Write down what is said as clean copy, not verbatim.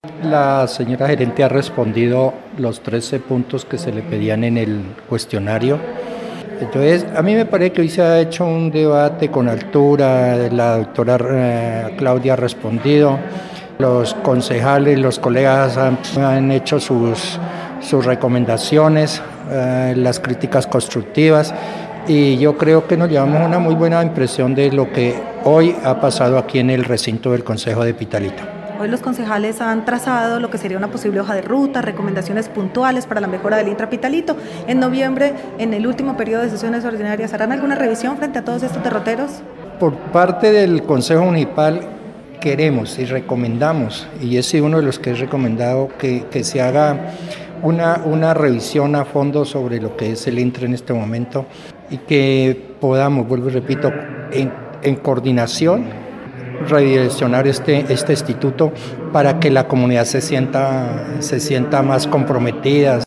La señora gerente ha respondido los 13 puntos que se le pedían en el cuestionario. Entonces, a mí me parece que hoy se ha hecho un debate con altura, la doctora Claudia ha respondido, los concejales, los colegas han hecho sus recomendaciones, las críticas constructivas, y yo creo que nos llevamos una muy buena impresión de lo que hoy ha pasado aquí en el recinto del Concejo de Pitalito. Hoy los concejales han trazado lo que sería una posible hoja de ruta, recomendaciones puntuales para la mejora del Intrapitalito. En noviembre, en el último periodo de sesiones ordinarias, ¿harán alguna revisión frente a todos estos derroteros? Por parte del Consejo Municipal queremos y recomendamos, y he sido uno de los que he recomendado que se haga una revisión a fondo sobre lo que es el INTRA en este momento y que podamos, vuelvo y repito, en coordinación redireccionar este instituto para que la comunidad se sienta más comprometida.